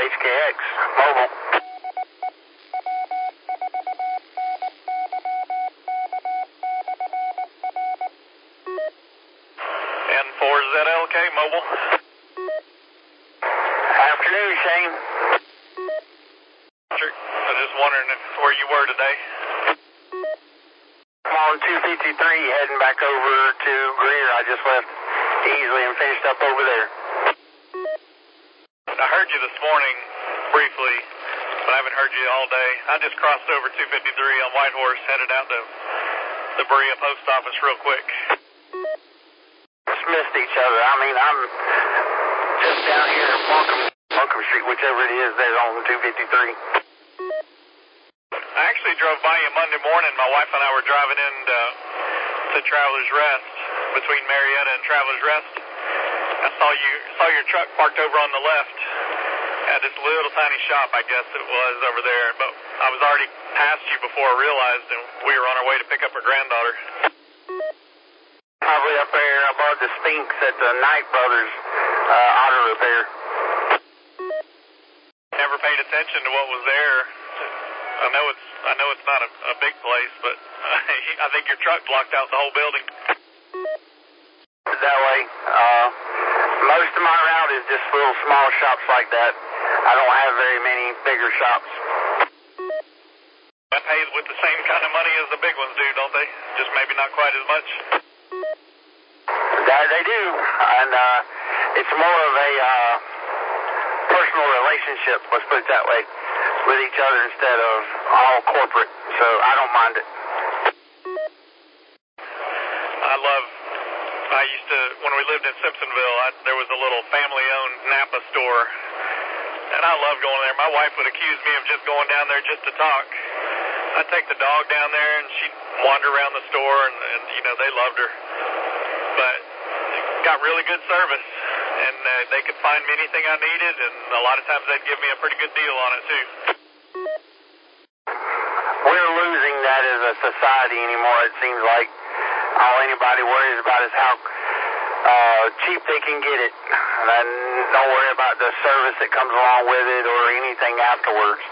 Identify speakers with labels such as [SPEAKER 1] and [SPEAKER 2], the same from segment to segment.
[SPEAKER 1] HKX, mobile.
[SPEAKER 2] N4ZLK, mobile.
[SPEAKER 1] Afternoon, Shane.
[SPEAKER 2] I was just wondering where you were today.
[SPEAKER 1] I'm on 253 heading back over to Greer. I just left Easley and finished up over there.
[SPEAKER 2] I heard you this morning briefly, but I haven't heard you all day. I just crossed over 253 on Whitehorse, headed out to the Berea post office real quick.
[SPEAKER 1] Just missed each other. I mean, I'm just down here at Markham Street, whichever it is there on 253.
[SPEAKER 2] I actually drove by you Monday morning. My wife and I were driving in to Travelers Rest, between Marietta and Travelers Rest. I saw your truck parked over on the left at this little tiny shop, I guess it was, over there. But I was already past you before I realized, and we were on our way to pick up our granddaughter.
[SPEAKER 1] Probably up there above the Sphinx at the Knight Brothers auto repair.
[SPEAKER 2] Never paid attention to what was there. I know it's not a big place, but I think your truck blocked out the whole building.
[SPEAKER 1] That way. Most of my route is just little small shops like that. I don't have very many bigger shops.
[SPEAKER 2] They pay with the same kind of money as the big ones do, don't they? Just maybe not quite as much.
[SPEAKER 1] That they do, and it's more of a personal relationship, let's put it that way, with each other instead of all corporate, so I don't mind it.
[SPEAKER 2] I used to, when we lived in Simpsonville, there was a little family-owned Napa store, and I loved going there. My wife would accuse me of just going down there just to talk. I'd take the dog down there, and she'd wander around the store, and you know, they loved her. But got really good service, and they could find me anything I needed, and a lot of times they'd give me a pretty good deal on it, too.
[SPEAKER 1] We're losing that as a society anymore, it seems like. All anybody worries about is how cheap they can get it, and don't worry about the service that comes along with it or anything afterwards.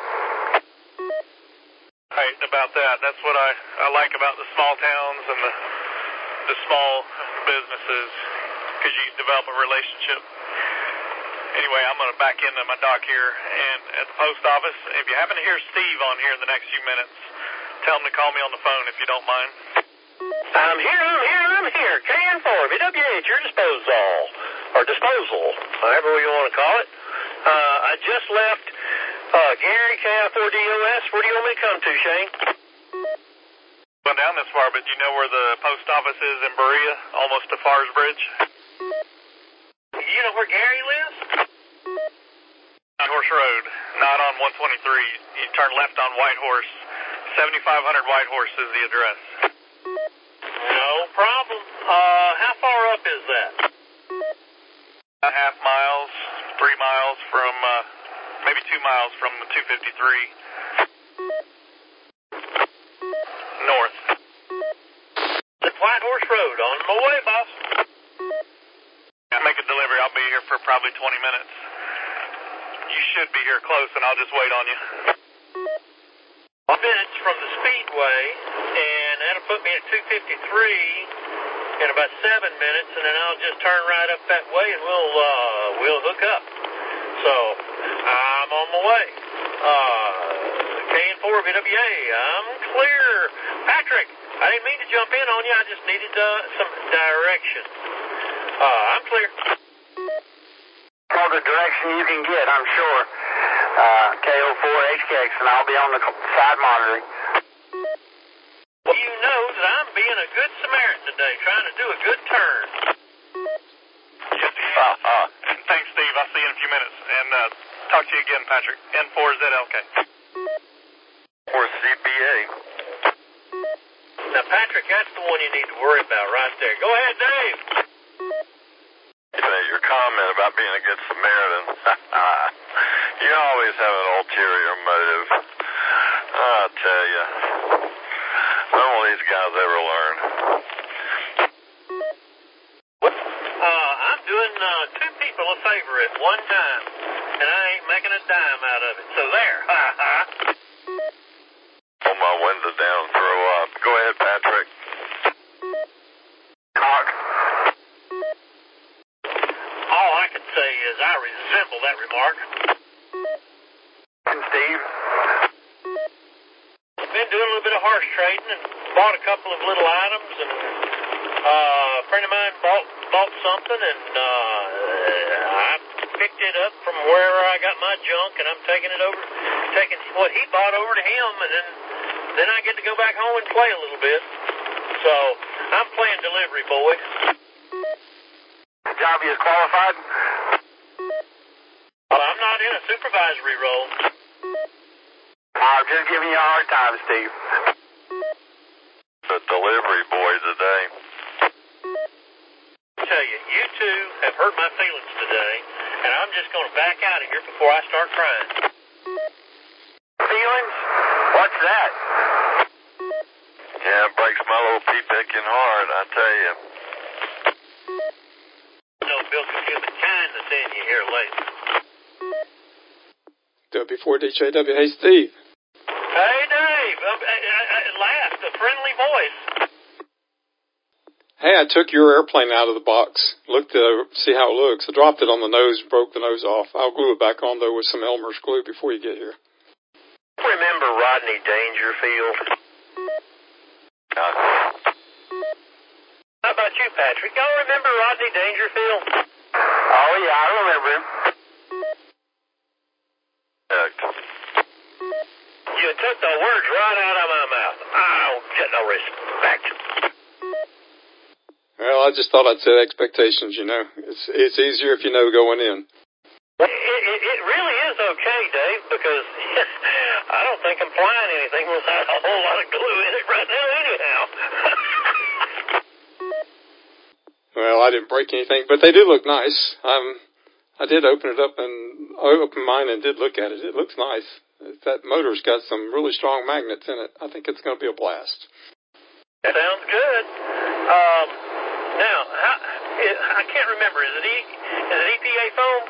[SPEAKER 2] Right, about that. That's what I like about the small towns and the small businesses, because you develop a relationship. Anyway, I'm going to back into my dock here, and at the post office, if you happen to hear Steve on here in the next few minutes, tell him to call me on the phone if you don't mind.
[SPEAKER 3] I'm here. KN4, VWA at your disposal, however you want to call it. I just left Gary, KI4DOS. Where do you want me to come to, Shane?
[SPEAKER 2] Went down this far, but do you know where the post office is in Berea, almost to Fars Bridge?
[SPEAKER 3] You know where Gary lives?
[SPEAKER 2] Whitehorse Road, not on 123. You turn left on Whitehorse. 7500 Whitehorse is the address.
[SPEAKER 3] No problem. How far up is that?
[SPEAKER 2] About half miles, 3 miles from, maybe 2 miles from the 253. North.
[SPEAKER 3] Whitehorse Road, on my way, boss.
[SPEAKER 2] I'll make a delivery. I'll be here for probably 20 minutes. You should be here close, and I'll just wait on you.
[SPEAKER 3] 5 minutes from the Speedway, and that'll put me at 253 in about 7 minutes, and then I'll just turn right up that way, and we'll hook up. So, I'm on my way. KN4 VWA, I'm clear. Patrick, I didn't mean to jump in on you. I just needed some direction. I'm clear.
[SPEAKER 1] All the direction you can get, I'm sure. KO4 HKX, and I'll be on the side monitoring.
[SPEAKER 3] Well, you know that I'm being a good Samaritan today, trying to do a good turn.
[SPEAKER 2] Yes, thanks, Steve. I'll see you in a few minutes. And talk to you again, Patrick. N4ZLK.
[SPEAKER 1] Or CPA.
[SPEAKER 3] Now, Patrick, that's the one you need to worry about right there. Go ahead, Dave.
[SPEAKER 4] You know, your comment about being a good Samaritan, you always have an ulterior motive. I'll tell you. When will these guys ever learn?
[SPEAKER 3] I'm doing 2 people a favor at one time, and I ain't making a dime sample that remark.
[SPEAKER 1] And Steve?
[SPEAKER 3] Been doing a little bit of horse trading and bought a couple of little items, and a friend of mine bought something, and I picked it up from wherever I got my junk, and I'm taking what he bought over to him, and then I get to go back home and play a little bit. So I'm playing delivery boy.
[SPEAKER 1] The job is qualified?
[SPEAKER 3] Well, I'm not in a supervisory role.
[SPEAKER 1] I'm just giving you a hard time, Steve.
[SPEAKER 4] The delivery boy today.
[SPEAKER 3] I tell you, you two have hurt my feelings today, and I'm just going to back out of here before I start crying.
[SPEAKER 1] Feelings? What's that?
[SPEAKER 4] Yeah, it breaks my little pea-picking heart, I tell you.
[SPEAKER 3] No built of human kindness in you here lately.
[SPEAKER 5] W4DJW. Hey, Steve.
[SPEAKER 3] Hey, Dave. At last, a friendly voice.
[SPEAKER 5] Hey, I took your airplane out of the box. Looked to see how it looks. I dropped it on the nose, broke the nose off. I'll glue it back on, though, with some Elmer's glue before you get here.
[SPEAKER 3] Remember Rodney Dangerfield? How about you, Patrick? Y'all remember Rodney Dangerfield?
[SPEAKER 1] Oh, yeah, I remember him.
[SPEAKER 3] You took the words right out of my mouth. I don't get no respect.
[SPEAKER 5] Well, I just thought I'd set expectations, you know. It's easier if you know going in.
[SPEAKER 3] It really is okay, Dave, because I don't think I'm flying anything without a whole lot of glue in it right now anyhow.
[SPEAKER 5] Well, I didn't break anything, but they do look nice. I did open it up and open mine and did look at it. It looks nice. That motor's got some really strong magnets in it. I think it's going to be a blast.
[SPEAKER 3] Sounds good. Now, I can't remember. Is it EPA foam?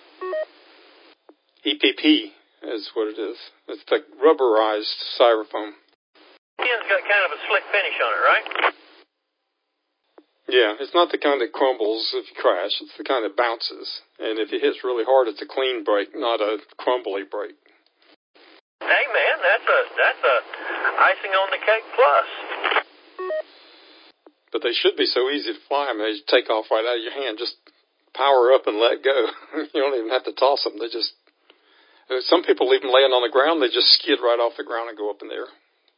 [SPEAKER 5] EPP is what it is. It's the rubberized styrofoam.
[SPEAKER 3] It's got kind of a slick finish on it, right?
[SPEAKER 5] Yeah, it's not the kind that crumbles if you crash. It's the kind that bounces. And if it hits really hard, it's a clean break, not a crumbly break.
[SPEAKER 3] Hey, man, that's a icing on the cake plus.
[SPEAKER 5] But they should be so easy to fly. I mean, they take off right out of your hand. Just power up and let go. You don't even have to toss them. They just... Some people leave them laying on the ground. They just skid right off the ground and go up in the air.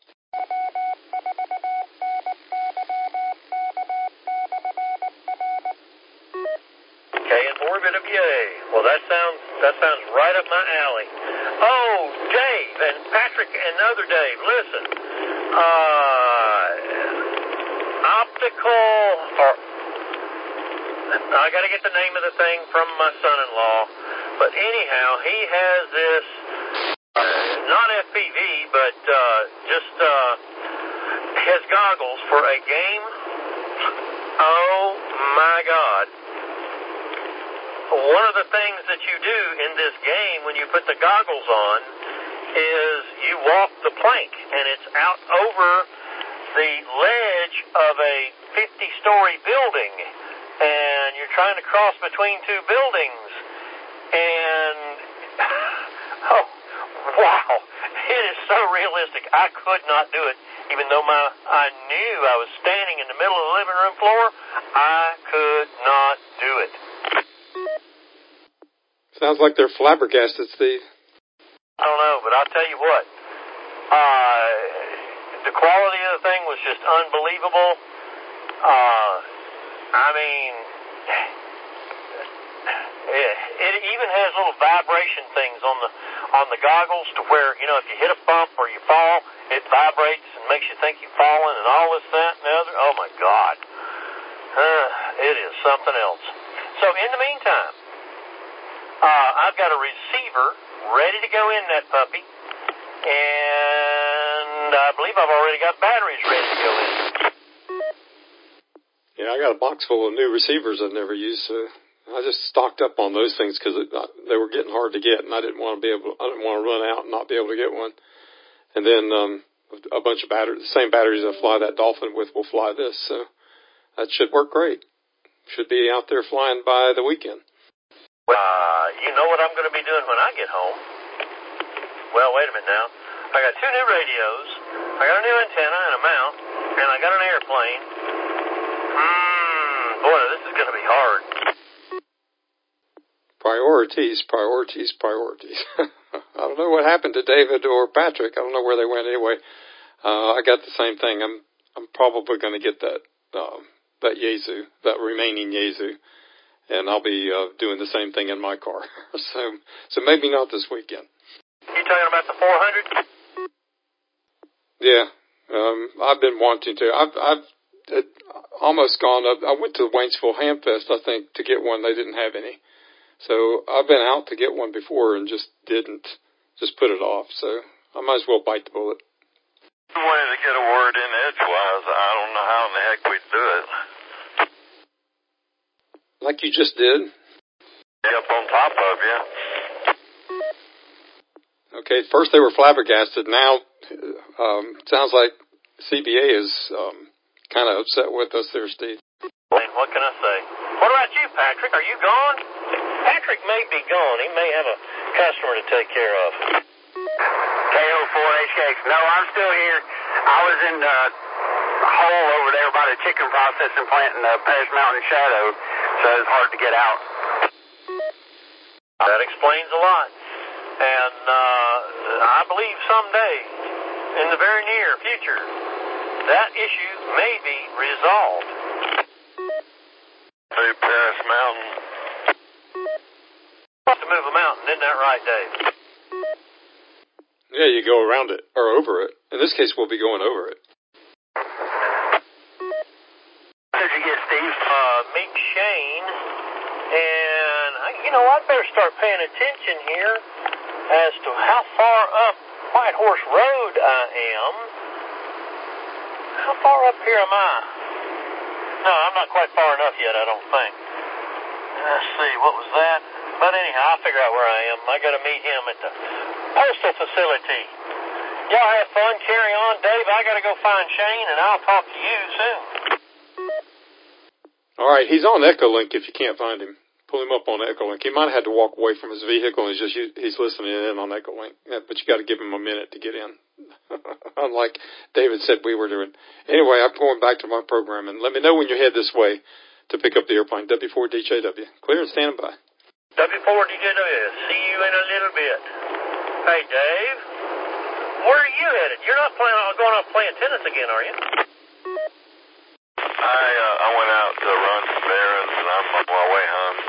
[SPEAKER 3] KN4BWA. Well, that sounds right up my alley. Oh, Dave and Patrick and other Dave, listen. Optical, or I got to get the name of the thing from my son-in-law. But anyhow, he has this, not FPV, but just his goggles for a game. Oh my God. One of the things that you do in this game when you put the goggles on is you walk the plank, and it's out over the ledge of a 50-story building, and you're trying to cross between two buildings, and oh, wow, it is so realistic. I could not do it, even though I knew I was standing in the middle of the living room floor. I could not do it.
[SPEAKER 5] Sounds like they're flabbergasted, Steve.
[SPEAKER 3] I don't know, but I'll tell you what. The quality of the thing was just unbelievable. I mean, it even has little vibration things on the goggles to where, you know, if you hit a bump or you fall, it vibrates and makes you think you've fallen and all this, that, and the other. Oh, my God. It is something else. So, in the meantime, I've got a receiver ready to go in that puppy, and I believe I've already got batteries ready to go in.
[SPEAKER 5] Yeah, I got a box full of new receivers I've never used, so I just stocked up on those things because they were getting hard to get, and I didn't want to run out and not be able to get one. And then a bunch of batteries, the same batteries I fly that Dolphin with will fly this, so that should work great. Should be out there flying by the weekend.
[SPEAKER 3] You know what I'm going to be doing when I get home? Well, wait a minute now. I got 2 new radios, I got a new antenna and a mount, and I got an airplane. Boy, this is going to be hard.
[SPEAKER 5] Priorities. I don't know what happened to David or Patrick. I don't know where they went anyway. I got the same thing. I'm probably going to get that Yaesu, that remaining Yaesu, and I'll be doing the same thing in my car. So maybe not this weekend.
[SPEAKER 3] You talking about the 400?
[SPEAKER 5] Yeah, I've been wanting to. I've almost gone up. I went to Waynesville Hamfest, I think, to get one. They didn't have any. So I've been out to get one before and just didn't. Just put it off. So I might as well bite the bullet.
[SPEAKER 4] I wanted to get a word in edgewise. I don't know how in the heck we'd do it.
[SPEAKER 5] Like you just did?
[SPEAKER 4] Up on top of you.
[SPEAKER 5] Okay, first they were flabbergasted. Now, sounds like CBA is kind of upset with us there, Steve.
[SPEAKER 3] What can I say? What about you, Patrick? Are you gone? Patrick may be gone. He may have a customer to take care of.
[SPEAKER 1] KO4HX. No, I'm still here. I was in the hole over there by the chicken processing plant in the Paris Mountain Shadow, so it's hard to get out.
[SPEAKER 3] That explains a lot. And I believe someday, in the very near future, that issue may be resolved.
[SPEAKER 4] Hey, Paris Mountain.
[SPEAKER 3] To move a mountain, isn't that right, Dave?
[SPEAKER 5] Yeah, you go around it, or over it. In this case, we'll be going over it.
[SPEAKER 1] What did you get, Steve?
[SPEAKER 3] Meet Shane, and I'd better start paying attention here as to how far up White Horse Road I am. How far up here am I? No, I'm not quite far enough yet, I don't think. Let's see, what was that? But anyhow, I'll figure out where I am. I got to meet him at the postal facility. Y'all have fun, carry on. Dave, I got to go find Shane, and I'll talk to you soon.
[SPEAKER 5] All right, he's on Echolink if you can't find him. Pull him up on Echolink. He might have had to walk away from his vehicle, and he's listening in on Echolink. Yeah, but you got to give him a minute to get in. Unlike David said we were doing. Anyway, I'm going back to my program, and let me know when you head this way to pick up the airplane. W4DJW. Clear and standing by.
[SPEAKER 3] W4DJW. See you in a little bit. Hey, Dave. Where are you headed? You're not planning on going out playing tennis again, are you?
[SPEAKER 4] I went out to run some errands, and I'm on my way home.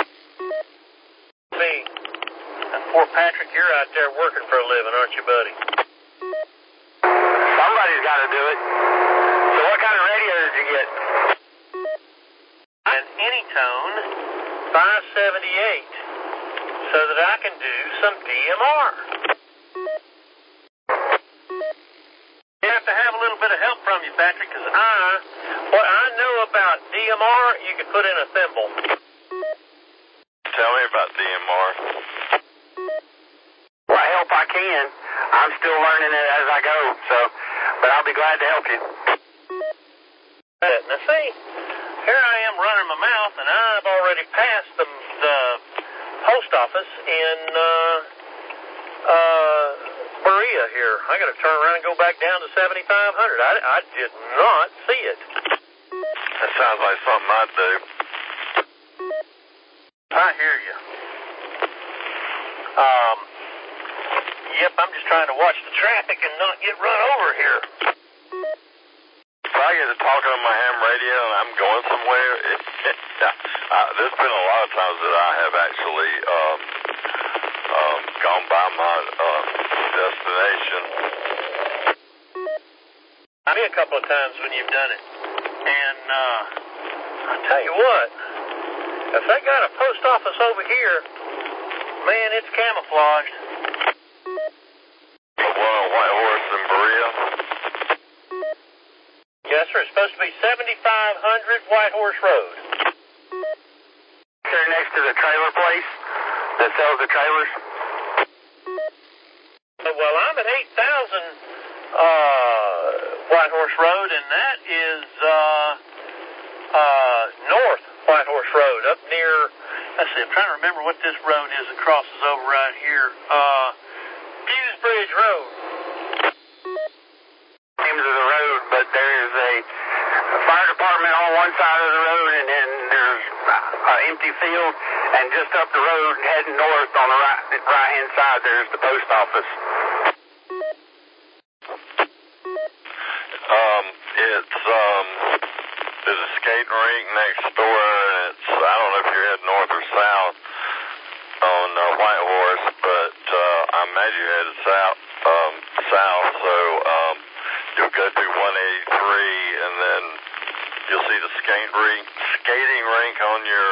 [SPEAKER 3] Me. And poor Patrick, you're out there working for a living, aren't you, buddy?
[SPEAKER 1] Somebody's got to do it. So what kind of radio did you get?
[SPEAKER 3] An Anytone 578, so that I can do some DMR. You have to have a little bit of help from you, Patrick, because what I know about DMR, you can put in a thimble.
[SPEAKER 4] Tell me about DMR.
[SPEAKER 1] Well, I help I can. I'm still learning it as I go, but I'll be glad to help you.
[SPEAKER 3] Now see, here I am running my mouth, and I've already passed the post office in Berea here. I got to turn around and go back down to 7500. I did not see it.
[SPEAKER 4] That sounds like something I'd do.
[SPEAKER 3] I hear you. Yep, I'm just trying to watch the traffic and not get run over here.
[SPEAKER 4] If I get to talking on my ham radio and I'm going somewhere, there's been a lot of times that I have actually gone by my destination.
[SPEAKER 3] I mean, a couple of times when you've done it. And I'll tell you what, if they got a post office over here, man, it's camouflaged.
[SPEAKER 4] One on White Horse in Berea?
[SPEAKER 3] Yes, sir. It's supposed to be 7500 White Horse Road.
[SPEAKER 1] They're next to the trailer place that sells the trailers.
[SPEAKER 3] Well, I'm at 8000 White Horse Road, and that is north White Horse Road, up near let's see, I'm trying to remember what this road is that crosses over right here. Fuse Bridge Road.
[SPEAKER 1] Names of the road, but there's a fire department on one side of the road, and then there's an empty field, and just up the road heading north on the right-hand side, there's the post office.
[SPEAKER 4] There's a skating rink next door, and I don't know if you're heading north or south on White Horse, but I imagine you're headed south, so you'll go through 183, and then you'll see the skating rink on your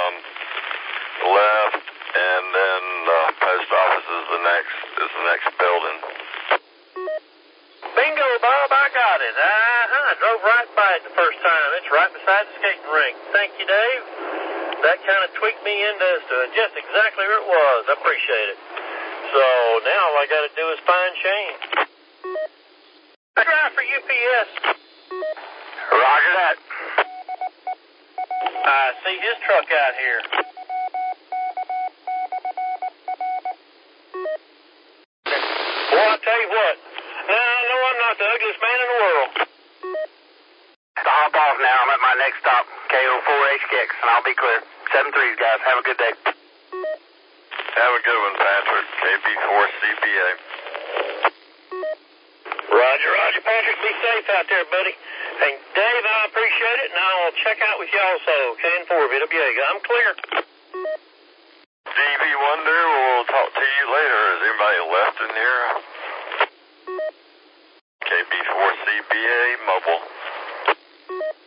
[SPEAKER 4] left, and then the post office is the next building.
[SPEAKER 3] Bingo, Bob, I got it. I drove right by it the first time. It's right beside the skating rink. Thank you, Dave. That kind of tweaked me into just exactly where it was. I appreciate it. So now all I got to do is find Shane. I drive for UPS.
[SPEAKER 1] Roger that.
[SPEAKER 3] I see his truck out here. Well, I'll tell you what. Now I know I'm not the ugliest man in the world.
[SPEAKER 1] To hop off now. I'm at my next stop, KO4HKX, and I'll be clear. 7-3s, guys. Have a good day.
[SPEAKER 4] Have a good one, Patrick. KB4CBA.
[SPEAKER 3] Roger, Patrick. Be safe out there, buddy. And Dave, I appreciate it, and I'll check out with you also. KN4 VWA. I'm clear.
[SPEAKER 4] DV Wonder, we'll talk to you later. Is anybody left in here? KB4CBA, mobile.